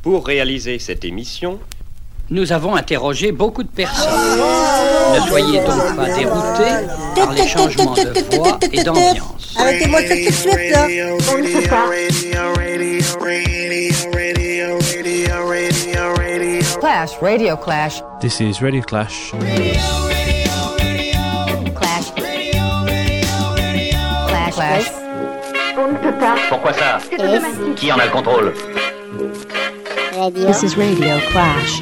Pour réaliser cette émission, nous avons interrogé beaucoup de personnes. Ne soyez donc pas déroutés par les changements de voix et d'ambiance. Arrêtez-moi ça tout de suite, là. Clash, Radio Clash. This is Radio Clash. Clash. Clash. Clash. Pourquoi ça? Qui en a le contrôle? Radio. This is Radio Clash.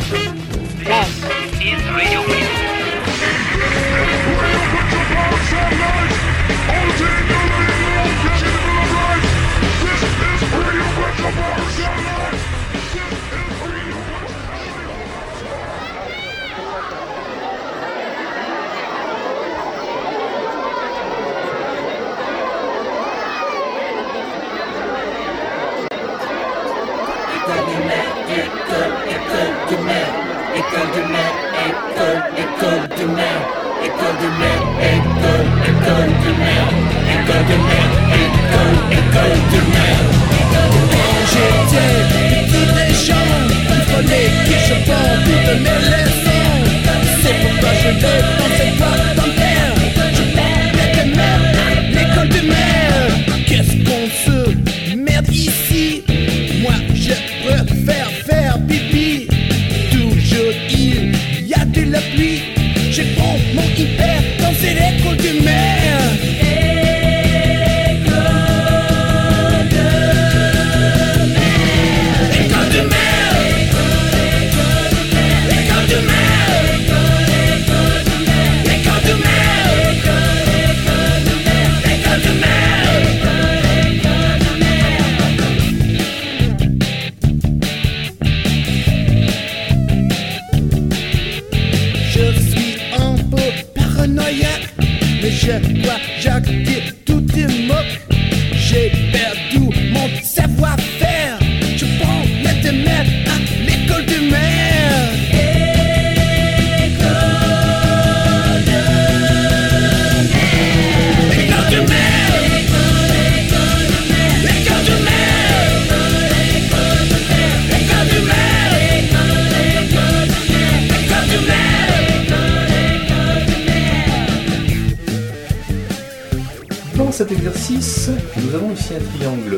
Dans cet exercice, nous avons ici un triangle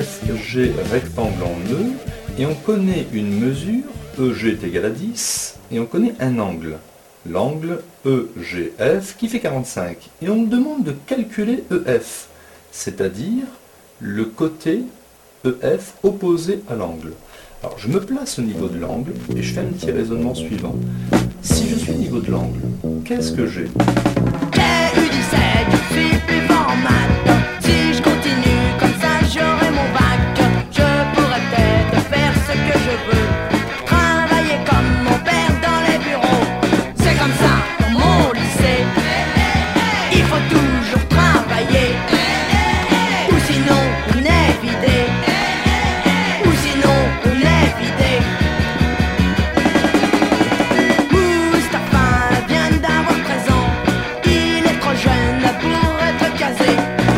EFG rectangle en nœud, et on connaît une mesure, EG est égal à 10, et on connaît un angle, l'angle EGF qui fait 45. Et on nous demande de calculer EF, c'est-à-dire le côté EF opposé à l'angle. Alors je me place au niveau de l'angle, et je fais un petit raisonnement suivant. Si je suis au niveau de l'angle, qu'est-ce que j'ai ? J'ai eu 17, je suis plus fort en maths. Si je continue comme ça, j'aurai mon bac. Je pourrais peut-être faire ce que je veux, travailler comme mon père dans les bureaux. C'est comme ça dans mon lycée. Il faut toujours travailler, ou sinon on est vidé. Ou sinon on est vidé. Mustapha vient d'avoir 13 ans. Il est trop jeune pour être casé.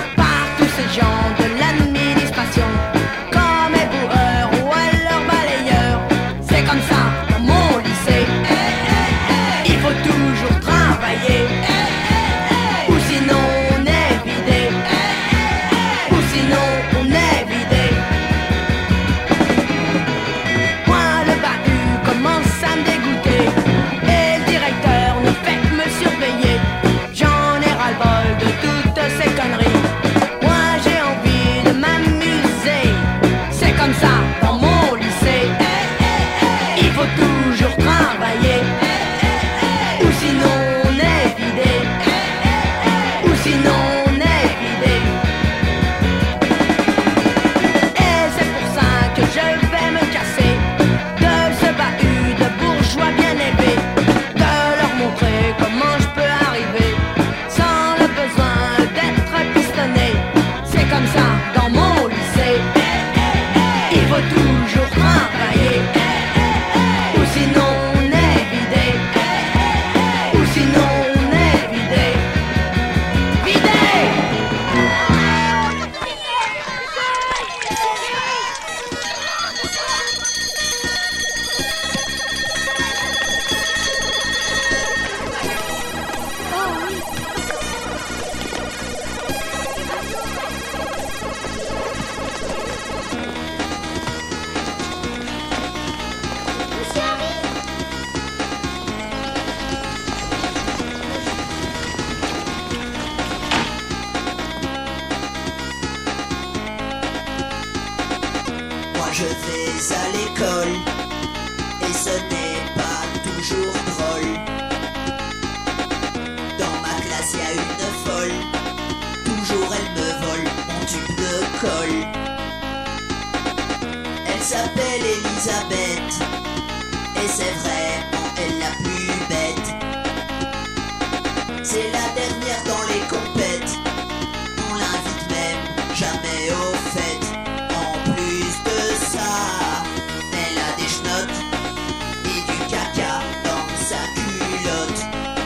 Elisabeth. Et c'est vraiment elle la plus bête. C'est la dernière dans les compètes. On l'invite même jamais au fait. En plus de ça, elle a des chenottes et du caca dans sa culotte.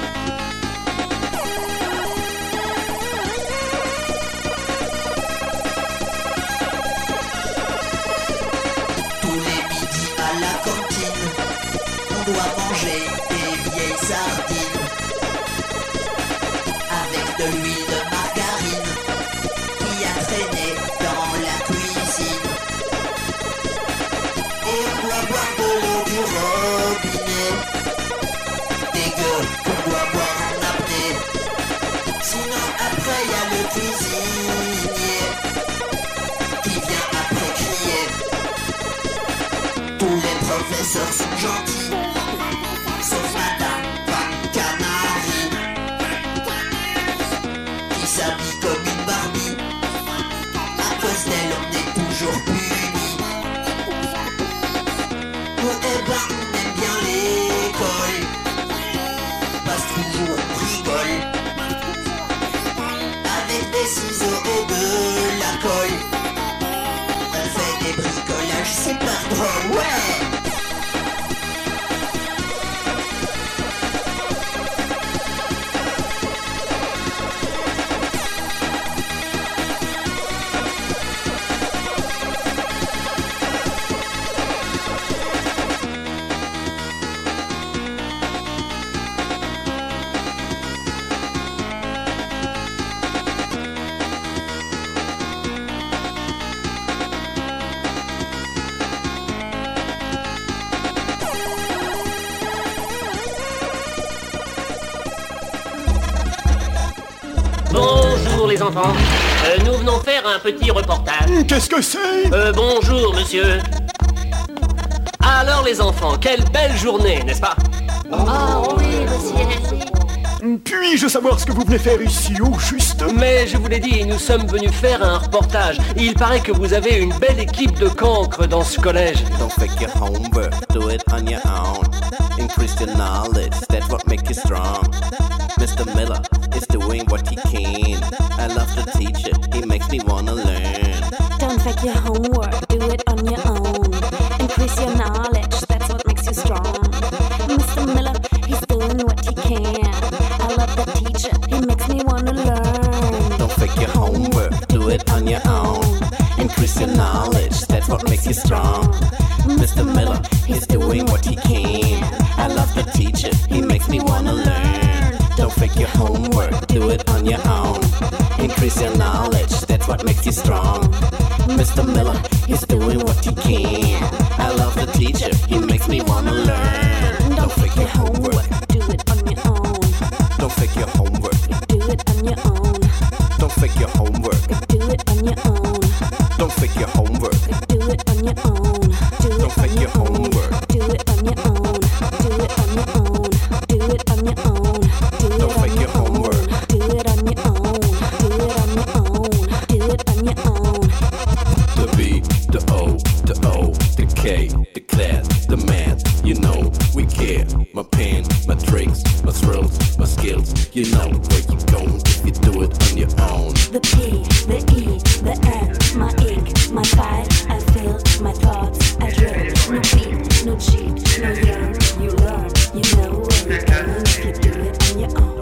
Tous les midis à la cantine, on doit manger des vieilles sardines avec de l'huile de margarine qui a traîné dans la cuisine. Et on doit boire de l'eau du robinet, dégueu qu'on doit boire en apnée. Sinon après y a le cuisinier qui vient après crier. Tous les professeurs sont gentils, sauf Madame Van Canary, qui s'habille comme une Barbie. À cause d'elle, on est toujours puni. Oh, eh ben, on aime bien l'école, parce toujours on rigole, avec des ciseaux et de la colle. On fait des bricolages super drôles, ouais. Bonjour les enfants. Nous venons faire un petit reportage. Qu'est-ce que c'est? Bonjour monsieur. Alors les enfants, quelle belle journée, n'est-ce pas? Oh oui, monsieur. Puis-je savoir ce que vous venez faire ici, au juste? Mais je vous l'ai dit, nous sommes venus faire un reportage. Il paraît que vous avez une belle équipe de cancres dans ce collège. Don't fake your homework, do it on your own. Increase your knowledge, that's what makes you strong. Mr. Miller is doing what he can. I love the teacher, he makes me wanna learn. Don't fake your homework, do it on your own. Increase your knowledge, that's what makes you strong. Mr. Miller, he's doing what he can. I love the teacher, he makes me wanna learn. Don't fake your homework, do it on your own. Increase your knowledge, that's what makes you strong. Mr. Miller, he's doing what he can. I love the teacher, he makes me wanna learn. Don't fake your homework, do it on your own. Increase your knowledge, that's what makes you strong. Mr. Miller, he's doing what he can. I love the teacher, he makes me wanna learn. Don't fake your homework, do it on your own. Don't fake your homework, do it on your own. Don't fake your homework, do it on your own. Don't fake your homework, do it on your own. Don't fake your homework, do it on your own. Do it on your own. Do it on your own. Don't fake your homework, do it on your own. Do it on your own. Do it on your own. The B, the O, the K, the class, the math, you know we care. My pen, my tricks, my thrills, my skills, you know where you going if you do it on your own. The P, the E, the N, my ink, my file, I feel my thoughts, I drill. No beat, no cheat, no yearn, you learn, you know where you're going if you do it on your own.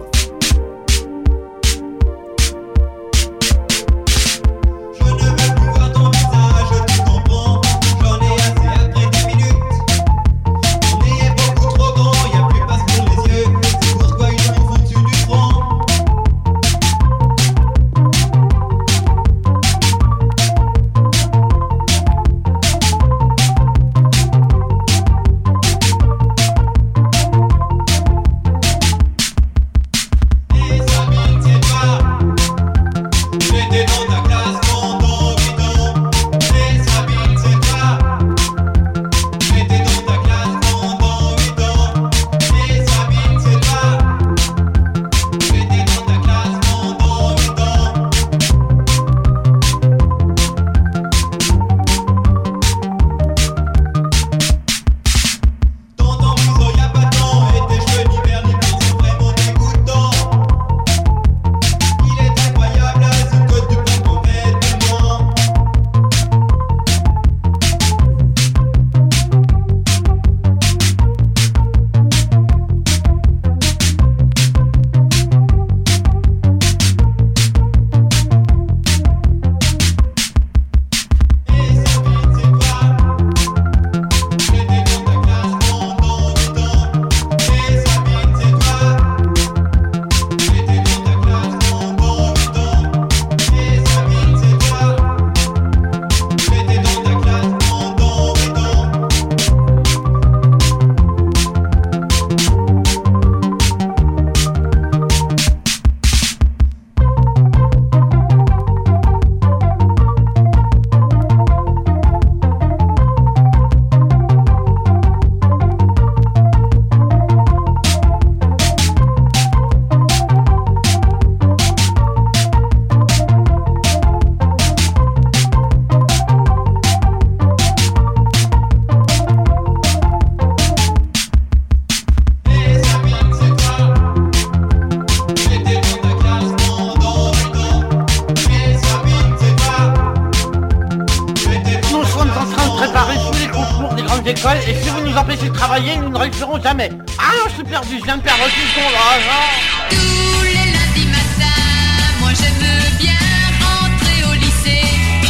d'école et si vous nous empêchez de travailler, nous ne réussirons jamais. Ah non, je suis perdu, je viens de perdre tout le son là. Tous les lundis matins, moi j'aime bien rentrer au lycée.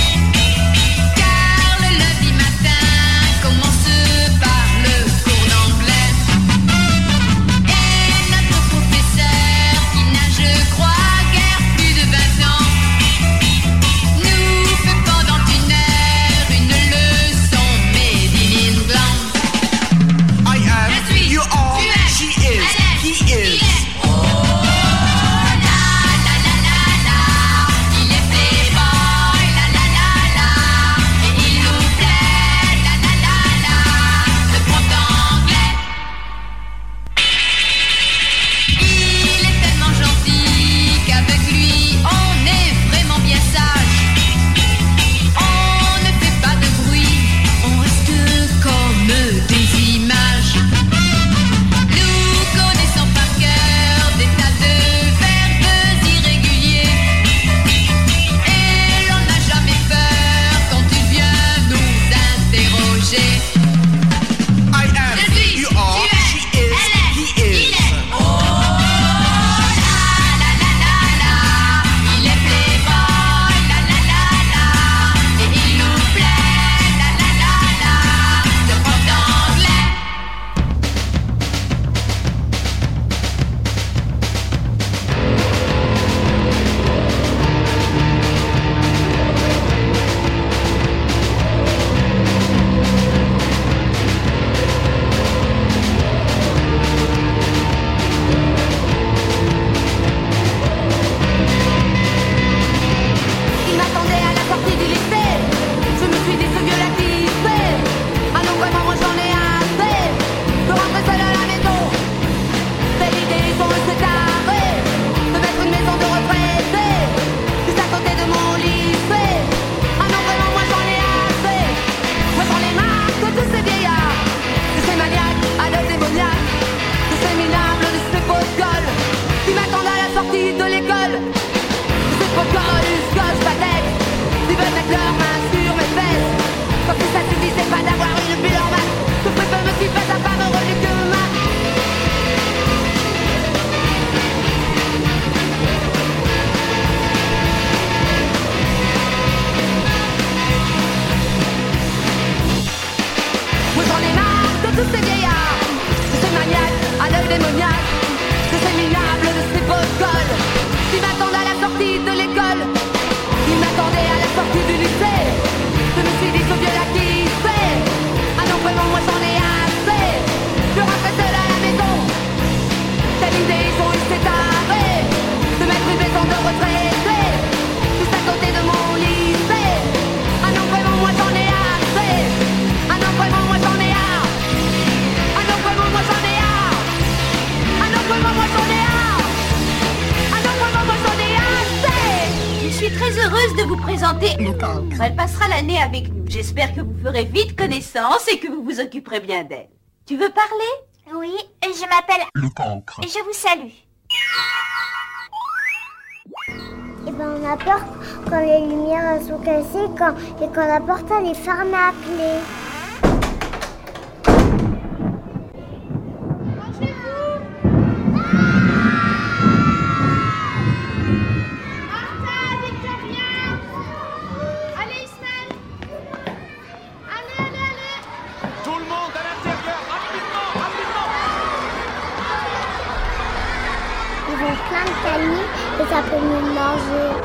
Car le lundi matin commence par le cours d'anglais. Et notre professeur, qui n'a je crois guère plus de 20 ans, nous fait pendant une heure une leçon made in England. I am, you are, she is, he is. Elle passera l'année avec nous. J'espère que vous ferez vite connaissance et que vous vous occuperez bien d'elle. Tu veux parler? Oui, je m'appelle le cancre. Et je vous salue. Et ben on a peur quand les lumières sont cassées et quand la porte elle est fermée à clé. Plein de cailloux et ça peut nous manger.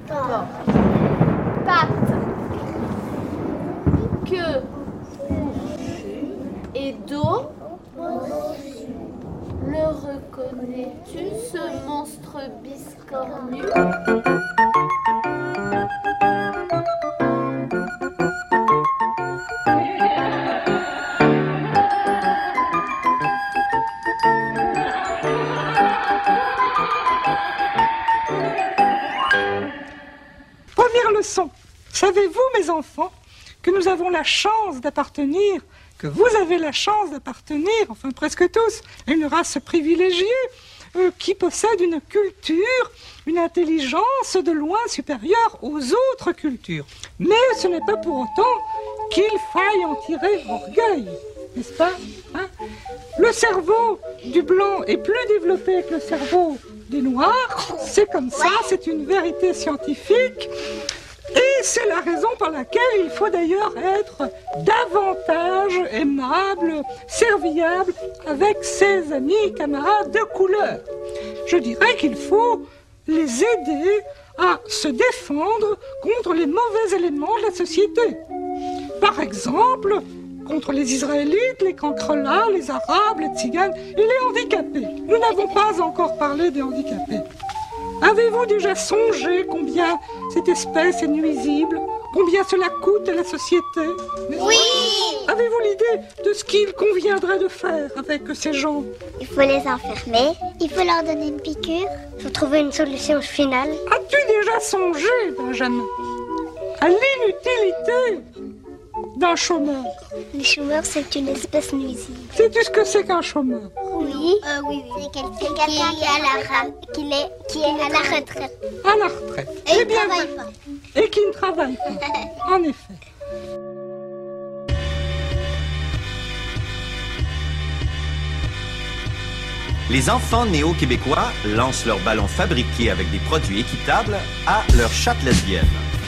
Patte. Queue. Et dos. Le reconnais-tu, ce monstre biscornu? Première leçon. Savez-vous, mes enfants, que nous avons la chance d'appartenir, que vous avez la chance d'appartenir, enfin presque tous, à une race privilégiée qui possède une culture, une intelligence de loin supérieure aux autres cultures. Mais ce n'est pas pour autant qu'il faille en tirer orgueil, n'est-ce pas, hein? Le cerveau du blanc est plus développé que le cerveau des noirs, c'est comme ça, c'est une vérité scientifique. Et c'est la raison par laquelle il faut d'ailleurs être davantage aimable, serviable avec ses amis, camarades de couleur. Je dirais qu'il faut les aider à se défendre contre les mauvais éléments de la société. Par exemple, contre les Israélites, les cancrelats, les Arabes, les Tziganes et les handicapés. Nous n'avons pas encore parlé des handicapés. Avez-vous déjà songé combien cette espèce est nuisible? Combien cela coûte à la société? Oui! Avez-vous l'idée de ce qu'il conviendrait de faire avec ces gens? Il faut les enfermer, il faut leur donner une piqûre, il faut trouver une solution finale. As-tu déjà songé, Benjamin, à l'inutilité d'un chômeur? Le chômeur, c'est une espèce nuisible. Sais-tu ce que c'est qu'un chômeur? Oui. Oui. C'est quelqu'un qui est à la retraite. À la retraite. Et il ne travaille pas. Et qui ne travaille pas. En effet. Les enfants néo-québécois lancent leurs ballons fabriqués avec des produits équitables à leur chatte lesbienne.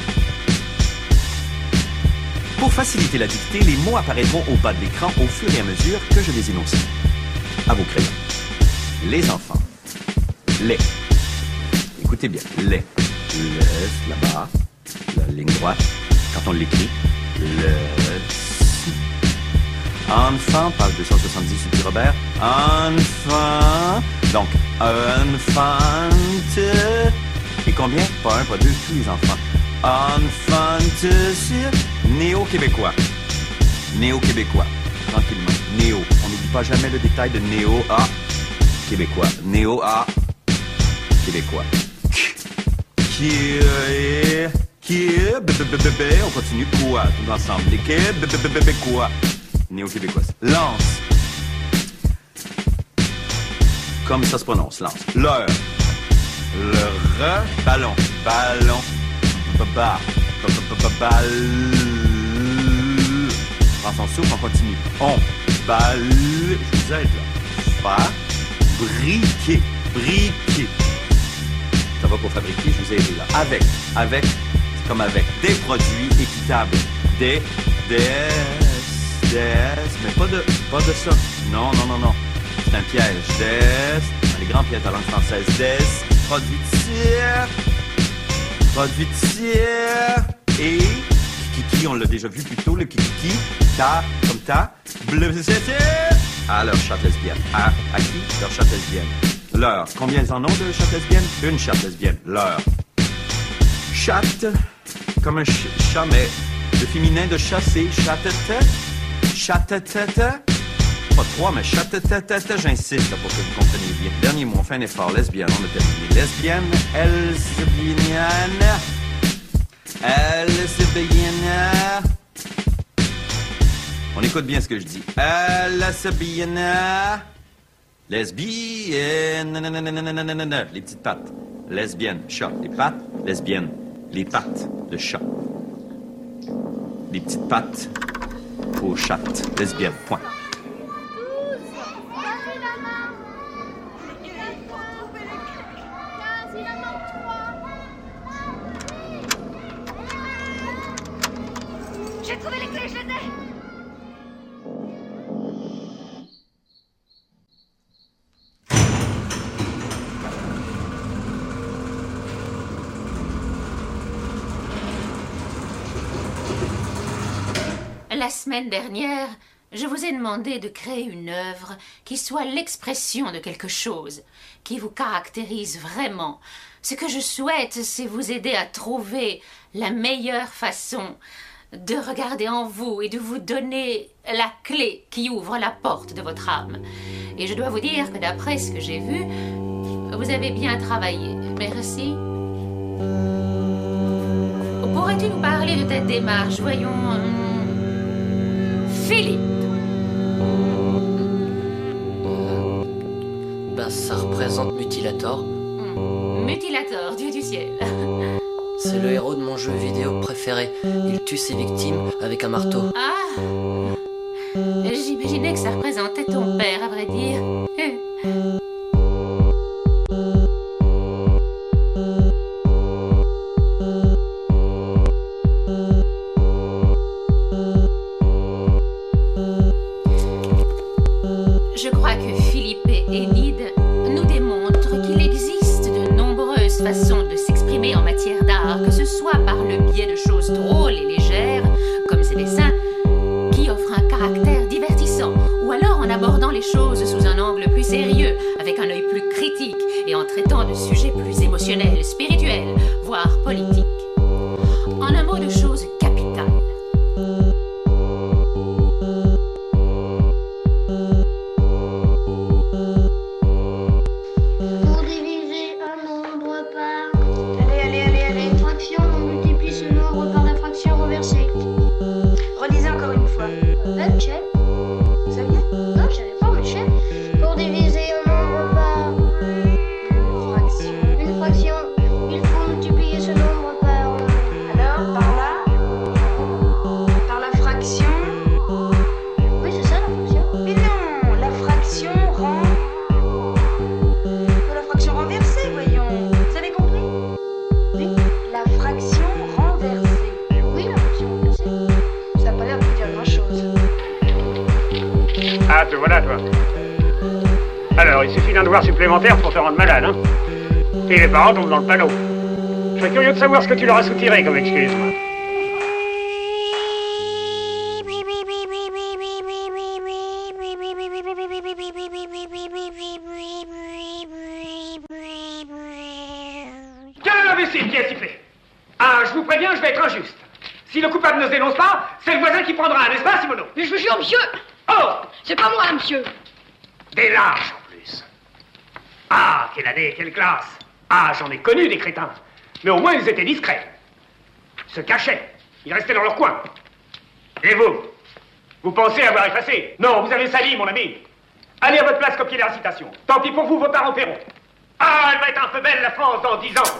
Pour faciliter la dictée, les mots apparaîtront au bas de l'écran au fur et à mesure que je les énonce. À vos crayons. Les enfants. Les. Écoutez bien. Les. Les, là-bas. La ligne droite. Quand on l'écrit. Les. Enfant, page 270 sur P. Robert. Enfant. Donc, enfante. Et combien? Pas un, pas deux, tous les enfants. Enfante néo-québécois. Néo-québécois. Tranquillement. Néo. On n'oublie pas jamais le détail de néo-A. Québécois. Néo-A. Québécois. On continue. Quoi? Tout ensemble. Les québécois. Néo-québécois. Lance. Comme ça se prononce. Lance. Leur. Le ballon. Ballon. Prends son souffle, on continue. On balle. Je vous aide là. Fabriquer. Briquer. Ça va pour fabriquer, je vous ai aidé là. Avec. C'est comme avec. Des produits équitables. Mais pas de ça. Non. C'est un piège. Les grands pièges de la langue française. Des produits et kiki, on l'a déjà vu plus tôt, le kiki, ta, comme ta, bleu, à leur chatte lesbienne. À qui? Leur chatte lesbienne. Leur. Combien ils en ont de chatte lesbienne? Une chatte lesbienne. Leur. Chatte, comme un chat, mais le féminin de chat, c'est chatte-tête. Chatte-tête. Pas trois, mais chatte-tête. J'insiste là, pour que vous compreniez bien. Dernier mot, on fait un effort. Lesbienne, on a terminé. Lesbienne, lesbienne. On écoute bien ce que je dis. Lesbienne. Les petites pattes. Lesbienne, chat. Les pattes, lesbienne. Les pattes de chat. Les petites pattes aux chattes. Lesbienne, point. J'ai trouvé les clés, je les ai! La semaine dernière, je vous ai demandé de créer une œuvre qui soit l'expression de quelque chose, qui vous caractérise vraiment. Ce que je souhaite, c'est vous aider à trouver la meilleure façon de regarder en vous et de vous donner la clé qui ouvre la porte de votre âme. Et je dois vous dire que d'après ce que j'ai vu, vous avez bien travaillé. Merci. Pourrais-tu nous parler de ta démarche? Voyons... Philippe. Ça représente Mutilator. Mutilator, dieu du ciel. C'est le héros de mon jeu vidéo préféré. Il tue ses victimes avec un marteau. Ah, j'imaginais que ça représentait ton père, à vrai dire. Je crois que Philippe et Enid nous démontrent qu'il existe de nombreuses façons de s'exprimer en matière d'art, que ce soit par le biais de choses drôles et légères, comme ces dessins, qui offrent un caractère divertissant, ou alors en abordant les choses sous un angle plus sérieux, avec un œil plus critique, et en traitant de sujets plus émotionnels, spirituels, voire politiques. En un mot, de choses capitales. Ah, te voilà, toi. Alors, il suffit d'un devoir supplémentaire pour te rendre malade, hein. Et les parents tombent dans le panneau. Je serais curieux de savoir ce que tu leur as soutiré comme excuse, moi. Tiens, l'imbécile qui a sifflé. Ah, je vous préviens, je vais être injuste. Si le coupable ne se dénonce pas, c'est le voisin qui prendra, n'est-ce pas, Simono? Mais je vous jure, monsieur! Oh! C'est pas moi, monsieur! Des lâches, en plus. Ah, quelle année, quelle classe! Ah, j'en ai connu des crétins. Mais au moins, ils étaient discrets. Ils se cachaient. Ils restaient dans leur coin. Et vous? Vous pensez avoir effacé? Non, vous avez sali, mon ami. Allez à votre place copier les récitations. Tant pis pour vous, vos parents paieront. Ah, elle va être un peu belle, la France, dans 10 ans.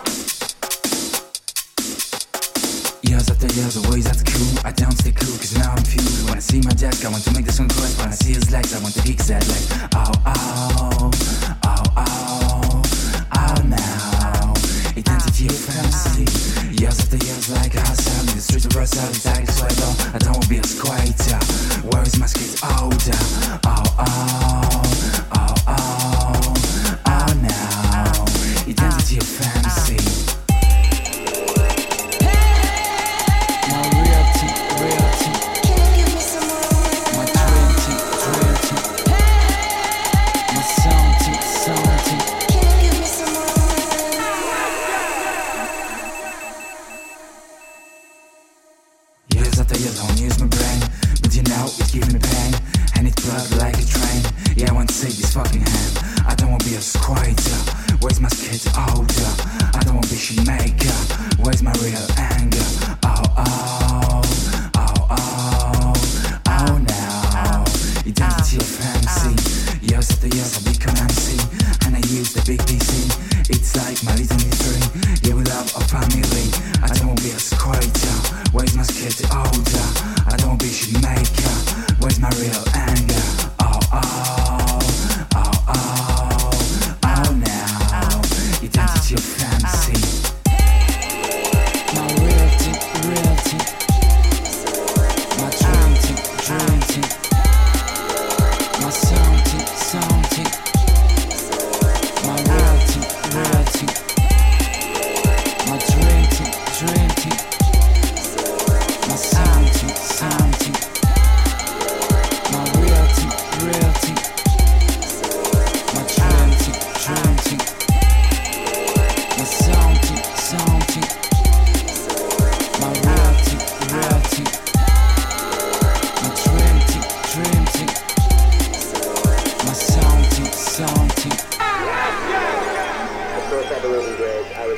Years after years, always at school, I don't stay cool, cause now I'm fueled. When I see my desk, I want to make the song correct. When I see his legs, I want to kick that leg. Oh, oh, oh, oh, oh, now. Identity of fantasy. Years after years, like I said, in the streets of Brussels, it's like a sweat on. I don't want to be a squatter. Where is my skate? Older. Oh, oh, oh, oh, oh, now. Identity of fantasy.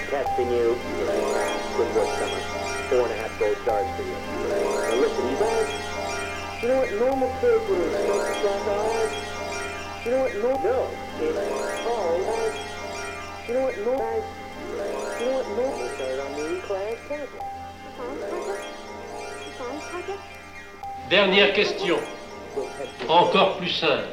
testing you. Good work, Summer. 4.5 gold stars for you. Now listen, you guys. You know what normal kids would have smoked black eyes? You know what normal? No, it's called. You know what normal? You know what normal started on the class schedule. Dernière question. Encore plus simple.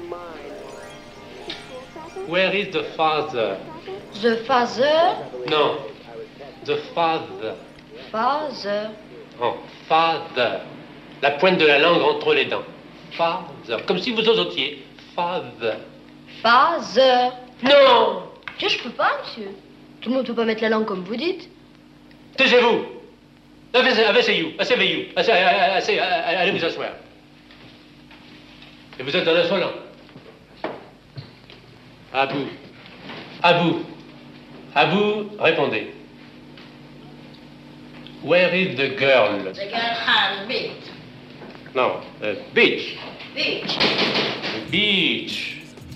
Where is the father? The father? Non. The father. Father. Oh, father. La pointe de la langue entre les dents. Father. Comme si vous osotiez. Father. Father. Non! Que je peux pas, monsieur. Tout le monde peut pas mettre la langue comme vous dites. Taisez-vous. Asseyez-vous. Allez vous asseoir. Et vous êtes dans l'insolent. À vous, répondez. Where is the girl? The girl has meat. Non, beach. Beach. Beach.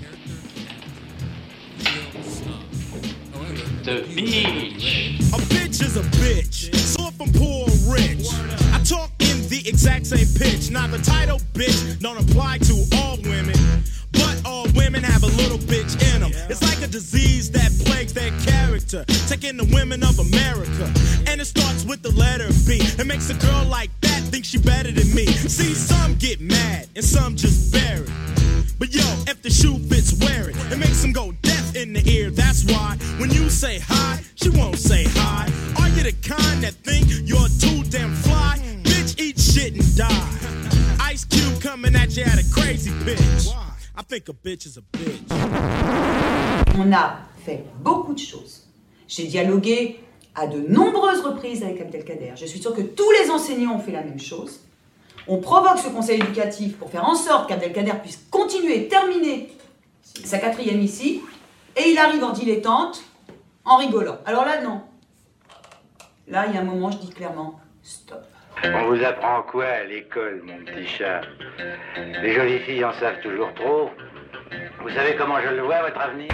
The beach. A bitch is a bitch, so if I'm poor or rich, I talk in the exact same pitch. Now the title bitch don't apply to all women, but all women have a little bitch in them. It's like a disease that plagues their character, taking the women of America. And it starts with the letter B. It makes a girl like that think she better than me. See, some get mad and some just bear it. But yo, if the shoe fits, wear it. It makes them go deaf in the ear. That's why when you say hi, she won't say hi. Are you the kind that think you're too damn fly? Bitch, eat shit and die. Ice Cube coming at you at a crazy pitch. I think a bitch is a bitch. On a fait beaucoup de choses. J'ai dialogué à de nombreuses reprises avec Abdelkader. Je suis sûre que tous les enseignants ont fait la même chose. On provoque ce conseil éducatif pour faire en sorte qu'Abdelkader puisse continuer, terminer sa 4e ici, et il arrive en dilettante, en rigolant. Alors là, non. Là, il y a un moment, je dis clairement, stop. On vous apprend quoi à l'école, mon petit chat? Les jolies filles en savent toujours trop. Vous savez comment je le vois, votre avenir?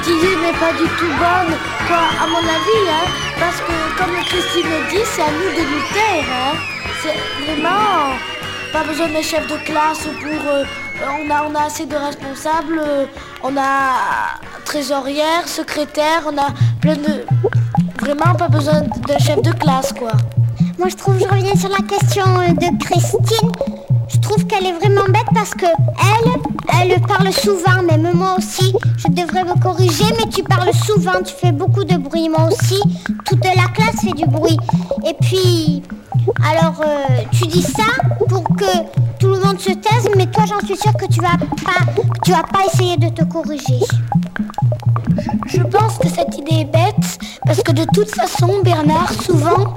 cette idée n'est pas du tout bonne, quoi, à mon avis, hein, parce que, comme Christine le dit, c'est à nous de nous taire, hein. C'est vraiment pas besoin d'un chef de classe pour... on a assez de responsables, on a trésorière, secrétaire, on a plein de... Vraiment pas besoin d'un chef de classe, quoi. Moi, je reviens sur la question de Christine. Je trouve qu'elle est vraiment bête parce que elle parle souvent, même moi aussi. Je devrais me corriger, mais tu parles souvent, tu fais beaucoup de bruit. Moi aussi, toute la classe fait du bruit. Et puis, alors, tu dis ça pour que tout le monde se taise, mais toi, j'en suis sûre que tu vas pas essayer de te corriger. Je pense que cette idée est bête, parce que de toute façon, Bernard, souvent,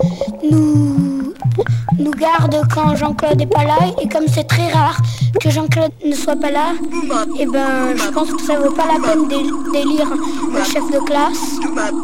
nous garde quand Jean-Claude n'est pas là, et comme c'est très rare que Jean-Claude ne soit pas là, et ben, je pense que ça vaut pas la peine d'élire un chef de classe.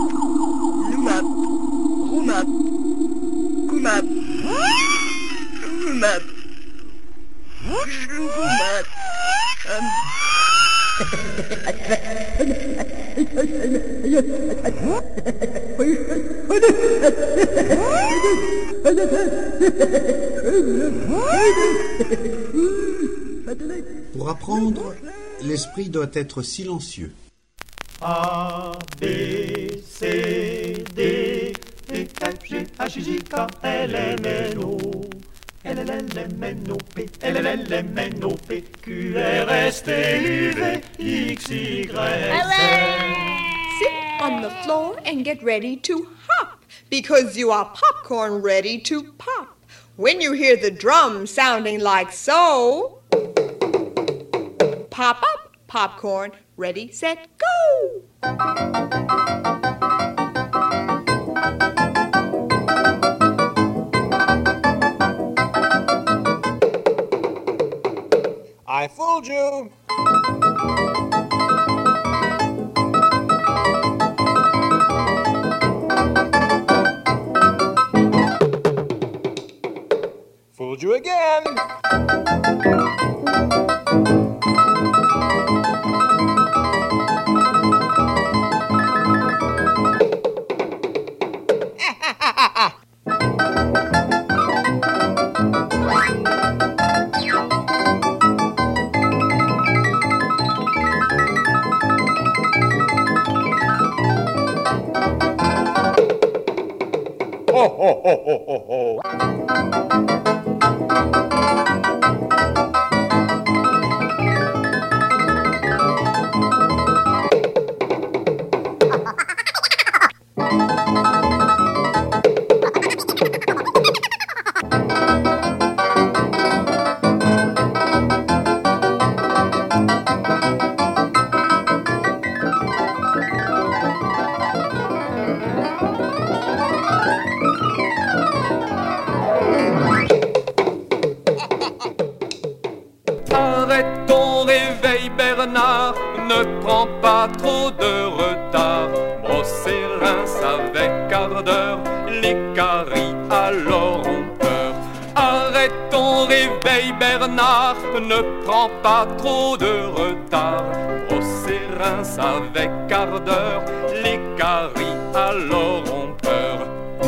Pour apprendre, l'esprit doit être silencieux. A, B, C, D, E, F, G, H, I, J, K, L, M, N, O. L, L, L, M, N, O, P, L, L, L, M, N, O, P, Q, R, S, T, U, V, X, Y, Z. Sit on the floor and get ready to hop, because you are popcorn ready to pop. When you hear the drum sounding like so, pop up, popcorn, ready, set, go! I fooled you! Fooled you again! Ho, ho, ho, ho, ho, ho. Arrête ton réveil Bernard, ne prends pas trop de retard. Brosse et rince avec ardeur, les caries alors ont peur. Arrête ton réveil Bernard, ne prends pas trop de retard. Brosse et rince avec ardeur, les caries alors ont peur.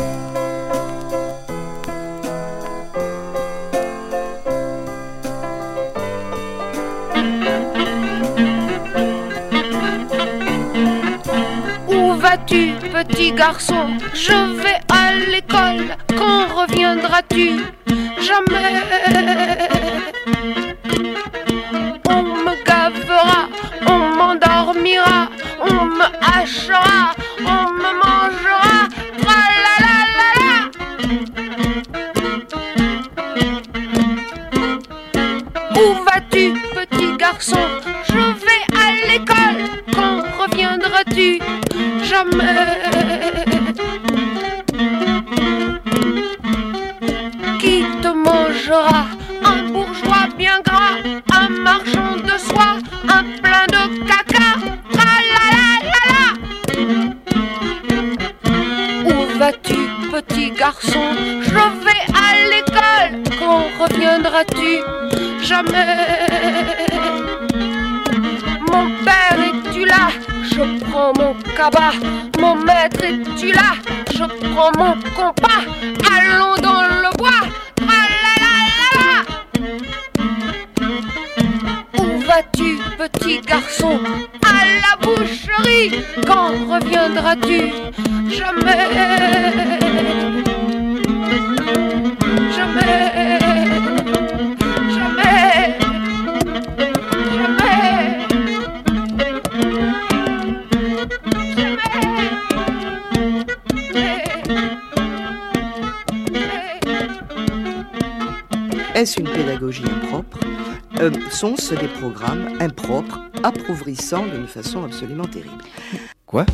Où vas-tu, petit garçon? Je vais à l'école. Quand reviendras-tu? Jamais. On me gavera, on m'endormira, on me hachera, on me mangera. Tra-la-la-la-la. Où vas-tu, petit garçon? Je vais à l'école. Quand reviendras-tu? Jamais. Qui te mangera? Un bourgeois bien gras, un marchand de soie, un plein de caca. Tra-la-la-la-la. Où vas-tu, petit garçon? Je vais à l'école. Quand reviendras-tu? Jamais. Mon père, es-tu là? Je prends mon cabas, mon maître, es-tu là? Je prends mon compas, allons dans le bois. Où vas-tu, petit garçon? À la boucherie. Quand reviendras-tu? Jamais. Jamais. Jamais. Est-ce une pédagogie impropre? Sont-ce des programmes impropres, appauvrissants d'une façon absolument terrible? Quoi?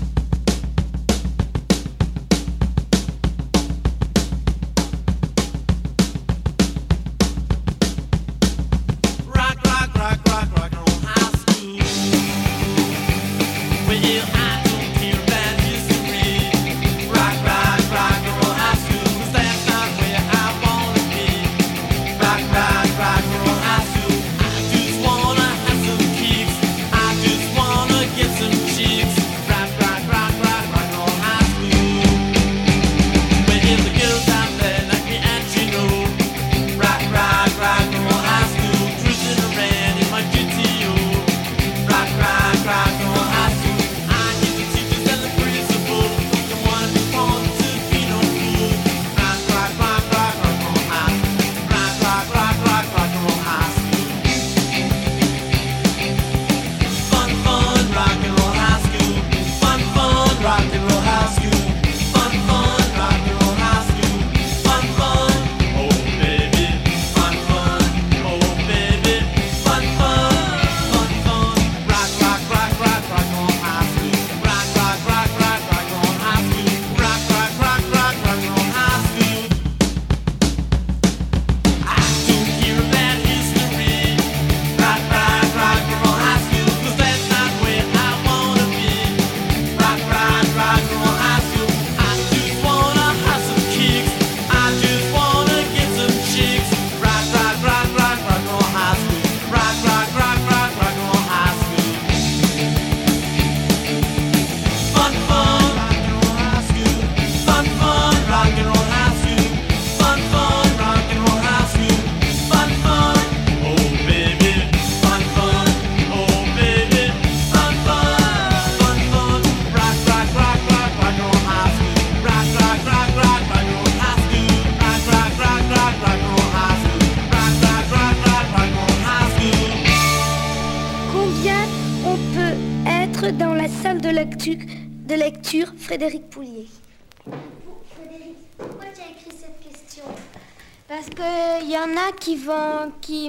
de lecture, Frédéric Poulier. Frédéric, pourquoi tu as écrit cette question? Parce qu'il y en a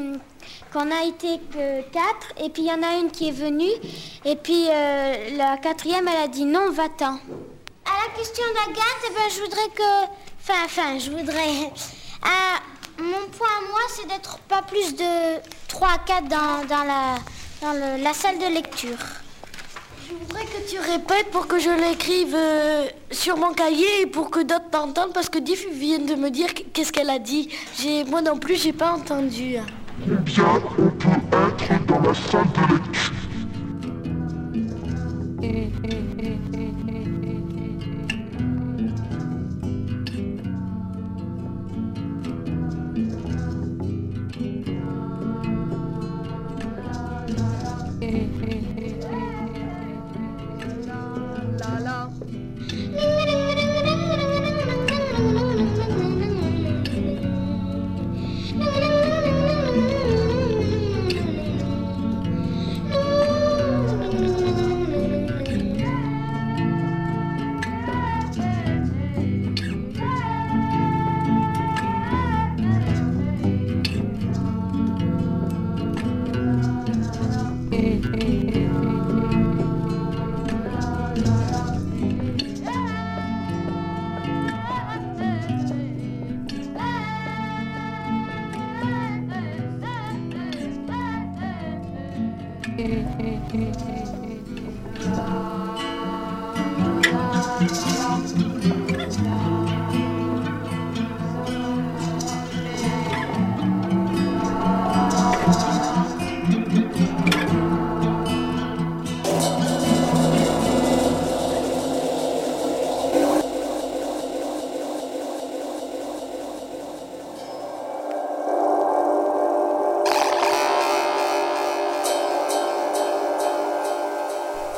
qu'on a été que 4, et puis il y en a une qui est venue, et puis la 4e, elle a dit non, va-t'en. À la question d'Agathe, je voudrais que... mon point à moi, c'est d'être pas plus de 3 à 4 dans la salle de lecture. Je voudrais que tu répètes pour que je l'écrive sur mon cahier et pour que d'autres t'entendent, parce que Diff vient de me dire qu'est-ce qu'elle a dit. Moi non plus, j'ai pas entendu. Combien on peut être dans la salle de lecture?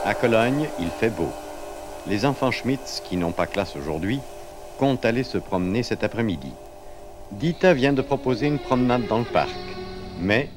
À Cologne, il fait beau. Les enfants Schmitz, qui n'ont pas classe aujourd'hui, comptent aller se promener cet après-midi. Dita vient de proposer une promenade dans le parc, mais...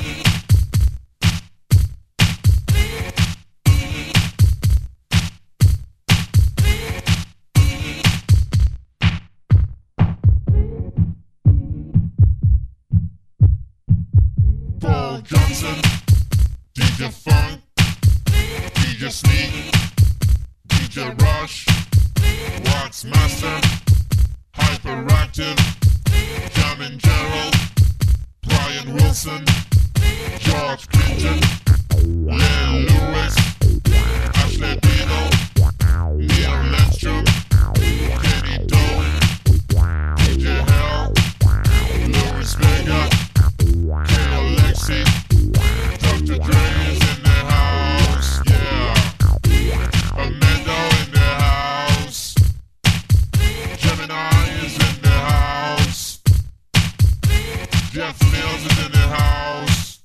Paul Johnson, DJ Funk, DJ Sneak, DJ Rush, Wax Master, Hyperactive, Jamin Gerald, Brian Wilson, George Clinton, Len Lewis, Ashley Dino, Neil Lindstrom, Kenny Doe, DJ Hell, Louis Vega, Alexi, Dr. Dre is in the house, yeah. Amanda in the house. Gemini is in the house. Jeff Mills is in the house.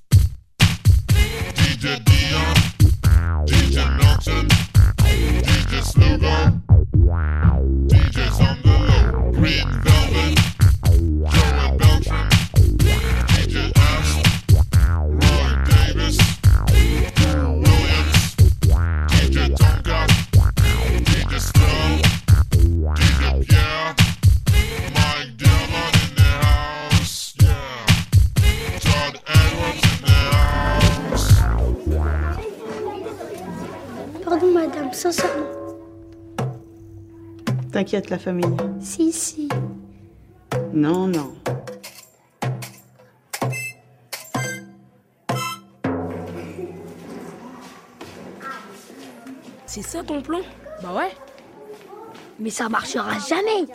DJ Dion, DJ Milton, DJ Slugo, DJ's on the low. Green Velvet, Joey Beltran, DJ Ash, Roy Davis, Drew Williams, DJ Tonka, DJ Skull, DJ Pierre, Mike Dillon in the house, yeah. Todd Edwards in the house. Pardon, madame, sincèrement. T'inquiète, la famille. Si. Non. C'est ça ton plan? Bah ouais. Mais ça marchera jamais.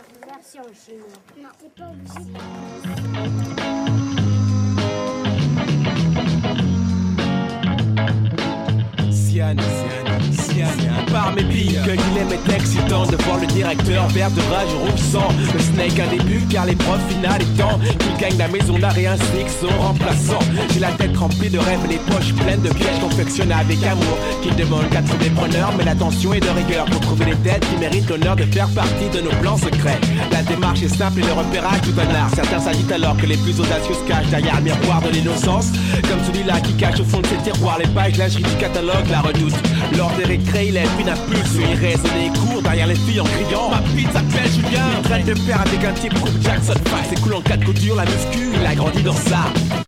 Siane, par mes billes, que Guilhem est excitant de voir le directeur vert de rage roussant. Le Snake un début car l'épreuve finale est temps qu'il gagne la maison d'arrêt ainsi que son remplaçant. J'ai la tête remplie de rêves et les poches pleines de pièges confectionnés avec amour qui ne demandent qu'à trouver preneur, mais l'attention est de rigueur pour trouver les têtes qui méritent l'honneur de faire partie de nos plans secrets. La démarche est simple et le repérage tout un art. Certains s'agitent alors que les plus audacieux se cachent derrière le miroir de l'innocence, comme celui-là qui cache au fond de ses tiroirs les pages lingerie du catalogue la redoute. Lors des récrés, il lève une impulse, il raisonne et court derrière les filles en criant: ma pizza s'appelle Julien. Il traîne de fer avec un type coupe Jackson 5. C'est cool en 4 coutures, la muscu, il a grandi dans ça.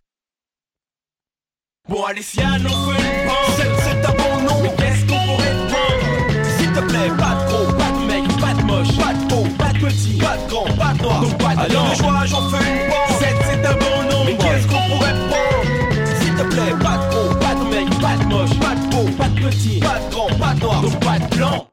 Bon allez Siane, on fait une bande. C'est un bon nom, mais qu'est-ce qu'on pourrait prendre? S'il te plaît, pas de gros, pas de mec, pas de moche, pas de beau, pas de petit, pas de grand, pas de noir, donc pas de alors de joie, j'en fais une bande. C'est un bon nom, mais qu'est-ce qu'on pourrait prendre? S'il te plaît, pas de gros, pas de mec, pas de moche, pas de beau, pas de petit, pas de grand, pas de noir, donc pas de blanc.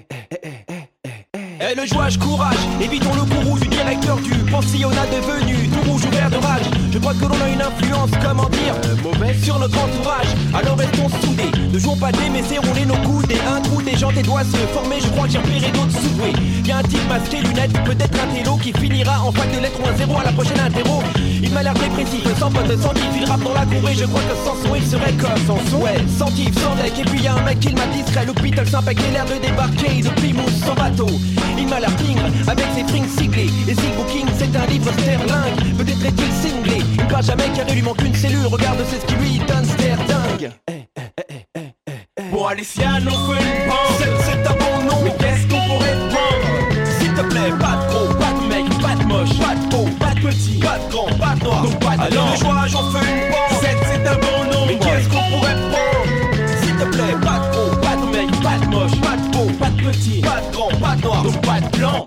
Et le jouage courage, évitons le courroux du directeur du pensionnat devenu tout rouge ouvert de rage. Je crois que l'on a une influence, comment dire, mauvaise sur notre entourage. Alors restons soudés, ne jouons pas des mais serrons-les nos coudes. Et un trou des gens tes doigts se former, je crois que j'ai repéré d'autres sous-doués. Y'a un type masqué, lunettes, peut-être un télo qui finira en fac de lettres ou un zéro à la prochaine interro. Il m'a l'air dépressif, sans pote de sentif, il rappe dans la cour et je crois que sans son il serait comme sans son. Ouais, sentif, sans deck, et puis y'a un mec qui m'a distrait, l'hôpital sympa qui a l'air de débarquer de Plymouth sans bateau. Il m'a l'air pingre avec ses strings siglés. Et si Booking c'est un livre sterling, peut-être est-il cinglé. Une page à mec carré lui manque une cellule, regarde c'est ce qui lui donne ster dingue. Bon allez Siane, on fait une bande. C'est un bon nom, mais qu'est-ce qu'on pourrait prendre? S'il te plaît, pas de gros, pas de mec, pas de moche, pas de beau, pas de petit, pas de grand, pas de noir, donc pas de alors de joie, j'en fais une bande. C'est un bon nom, mais qu'est-ce qu'on pourrait prendre? S'il te plaît, pas de gros, pas de mec, pas de moche, pas de beau, pas de petit, pas de grand, pas de noir, donc pas de blanc.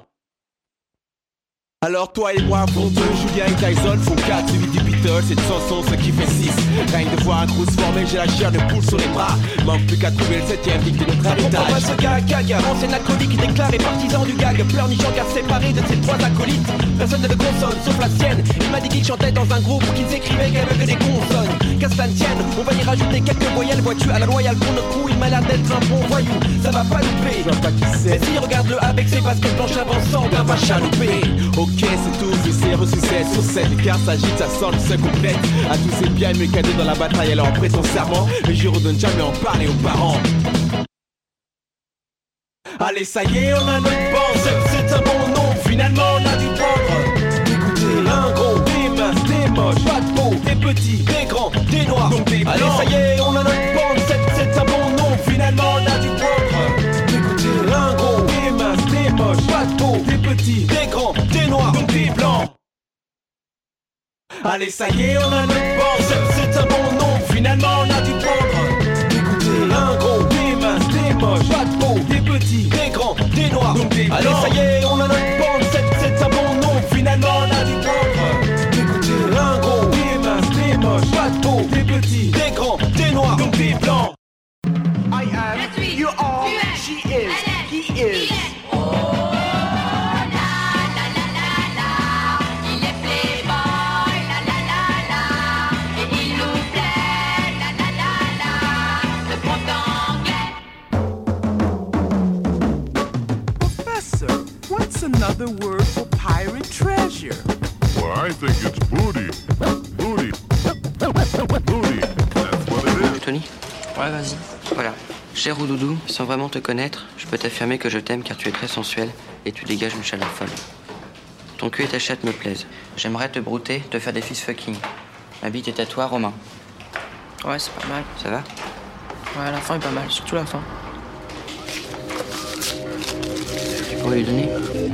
Alors toi et moi pour deux, Julien et Tyson font 4, suivi du Beatles, cette chanson ce qui fait 6. Rien de voir un gros se former, j'ai la chair de poule sur les bras. Manque plus qu'à trouver le 7ème digue de notre héritage. Comprends pas ce gars, gaga, ancien alcoolique déclaré partisan du gag. Pleurnichant car séparé de ses 3 acolytes. Personne ne le consonne, sauf la sienne. Il m'a dit qu'il chantait dans un groupe qui ne s'écrivait qu'avec que des consonnes. Qu'à cela ne tienne, on va y rajouter quelques voyelles. Vois-tu à la loyale pour notre coup, il m'a l'air d'être un bon voyou. Ça va pas louper, je vois pas qui c'est. Mais si regarde-le avec ses baskets blanches avançant, ben va chalouper. Ok c'est tout, je sais reçu 7 sur 7. Car s'agite, ça sent le se complète. À tous ces biens me cadets dans la bataille, alors prêtons serment. Mais je redonne jamais en parler aux parents. Allez, ça y est, on a notre bande, c'est un bon nom. Finalement, on a dû prendre. Écoutez, un gros, des minces, des moches, pas de peau, des petits, des grands, des noirs, donc des blancs. Allez, ça y est, on a notre bande, c'est un bon nom. Finalement, on a dû prendre. Écoutez, un gros, des minces, des moches, pas de peau, des petits, des grands, des noirs, donc des blancs. Allez, ça y est, on a notre bande, c'est un bon nom. Finalement, on a dû prendre. Écoutez, un gros, des minces, des moches, pas de peau, des petits, des grands, des noirs, donc des blancs. Allez, ça y est, on a notre bande, c'est un bon nom. Finalement, on a dû prendre. Écoutez, un gros, des minces, des moches, pas de peau, des petits, des grands, des noirs, donc des blancs. I am, you are, she is, he is. What's another word for pirate treasure? Well, I think it's booty. Booty. Booty. That's what it is. Tony? Ouais, vas-y. Voilà. Cher Roudoudou, sans vraiment te connaître, je peux t'affirmer que je t'aime car tu es très sensuel et tu dégages une chaleur folle. Ton cul et ta chatte me plaisent. J'aimerais te brouter, te faire des fist fucking. Ma bite est à toi, Romain. Ouais, c'est pas mal. Ça va? Ouais, la fin est pas mal, surtout la fin. Tu pourrais lui donner?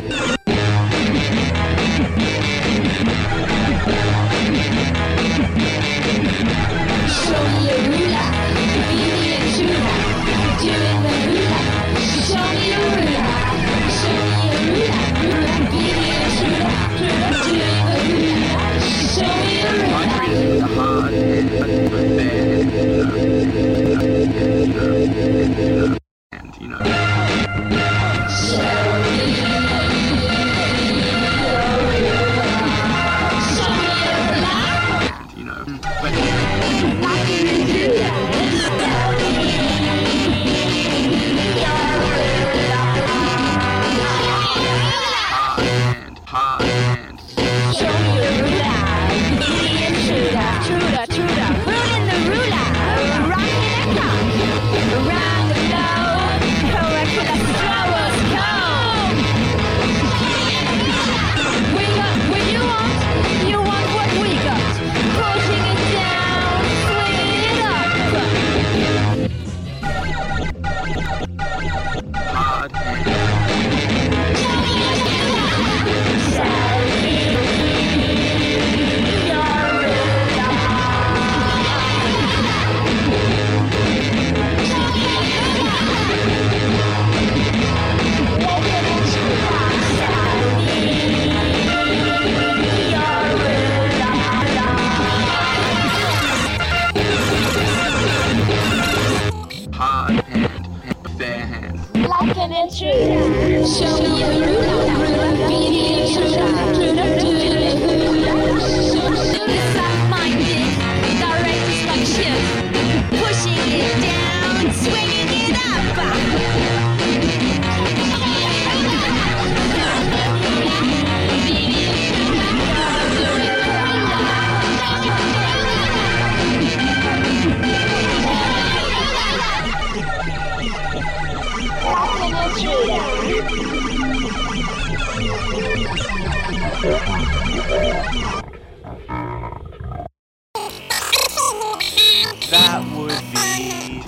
That would be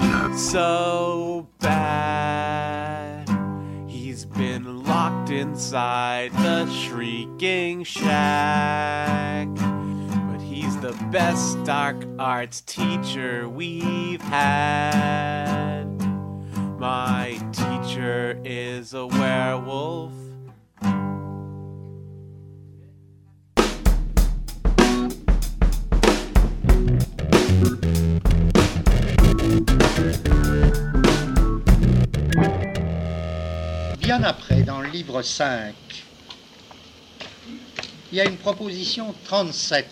so bad. He's been locked inside the shrieking shack. But he's the best dark arts teacher we've had. My teacher is a werewolf. Bien après, dans le livre 5, il y a une proposition 37.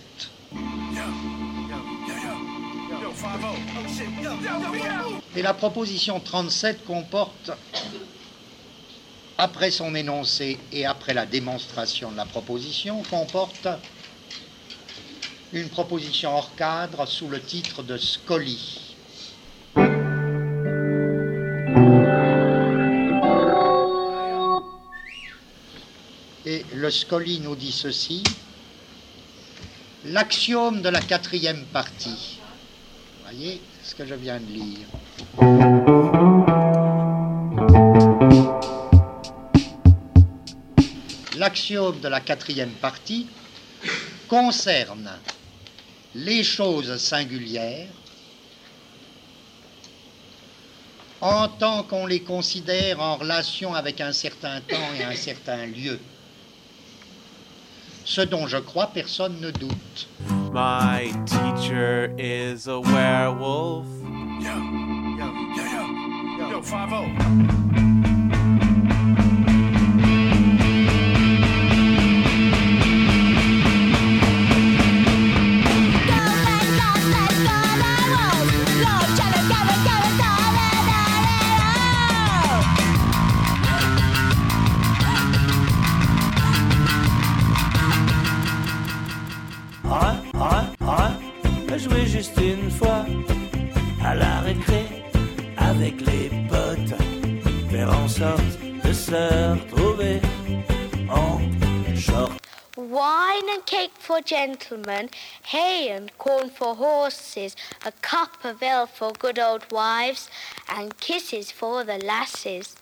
Et la proposition 37 comporte, après son énoncé et après la démonstration de la proposition, comporte une proposition hors cadre sous le titre de Scully. Scully nous dit ceci. L'axiome de la 4e partie. Vous voyez ce que je viens de lire. L'axiome de la 4e partie concerne les choses singulières en tant qu'on les considère en relation avec un certain temps et un certain lieu. Ce dont je crois personne ne doute. My teacher is a werewolf. Yo, 5-0. Jouer juste une fois à la récré avec les potes, faire en sorte de se retrouver en short. Wine and cake for gentlemen, hay and corn for horses, a cup of ale for good old wives, and kisses for the lasses.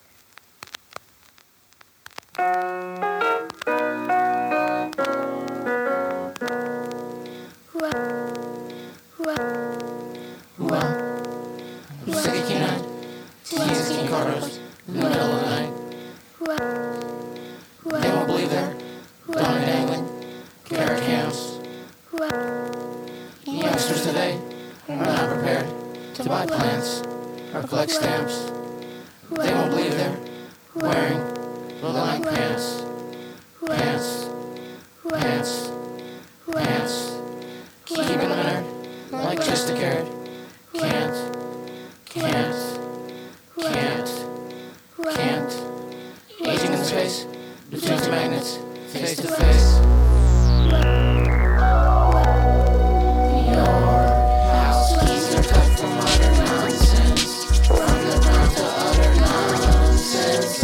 They won't believe they're gone dangling carrot cans. Youngsters today are not prepared to buy plants or collect stamps. They won't believe they're wearing line pants. Pants, pants, pants. Keeping them inert like just a carrot. Can't. Aging in space, between two magnets, face to face. Your house keys are cut from utter nonsense. From the ground to utter nonsense.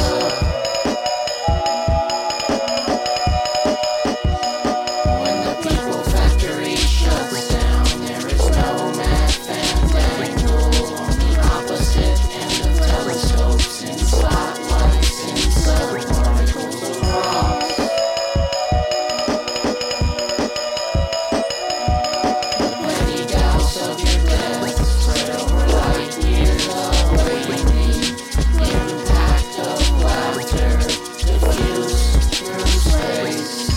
When the people factory shuts down, there is no math fandangle on the opposite end of telescopes and spotlights and subparticles of rock. Many doubts of your death spread over light years awaiting. Impact of laughter diffused through space.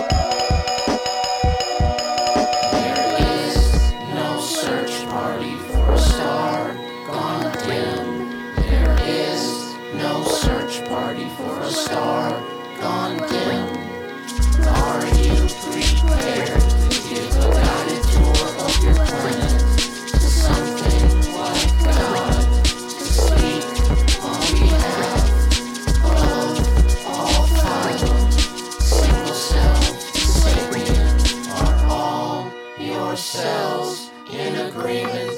There is no search party for a star gone dim. There is no search party for a star gone dim. Are you prepared to give a guided tour of your planet to something like God to speak on behalf of all phylum, single cell, sapient? Are all your cells in agreement?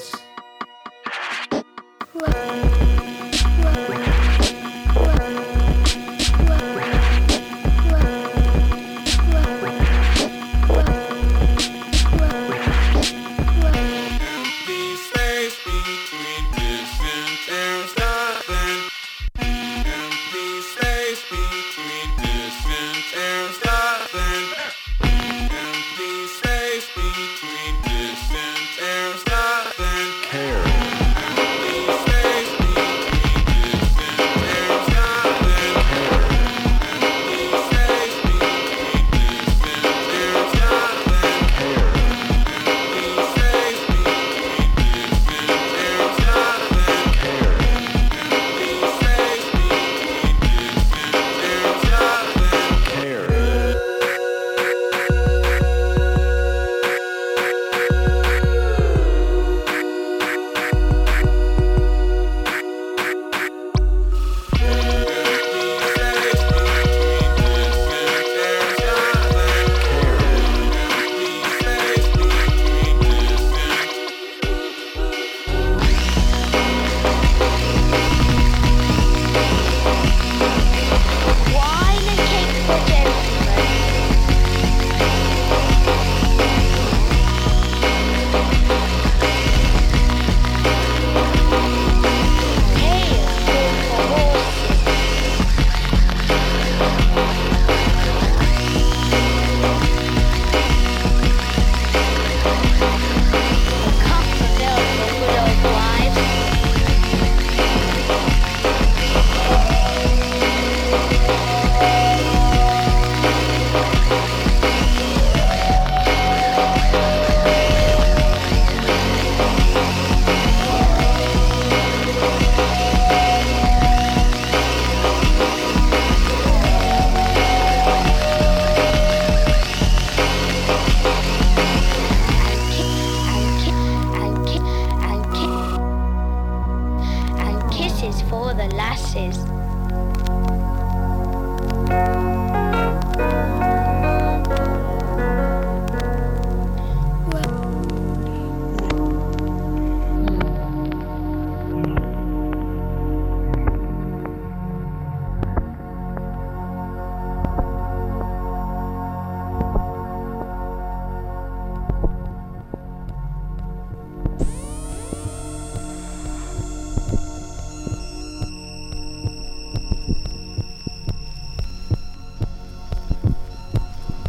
Empty space between distant and stopping. Empty space between distant and stopping. Empty space between distant and stopping. Empty space kisses for the lasses.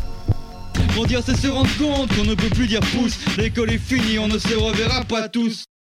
Grandir, c'est se rendre compte qu'on ne peut plus dire pouce. L'école est finie, on ne se reverra pas tous.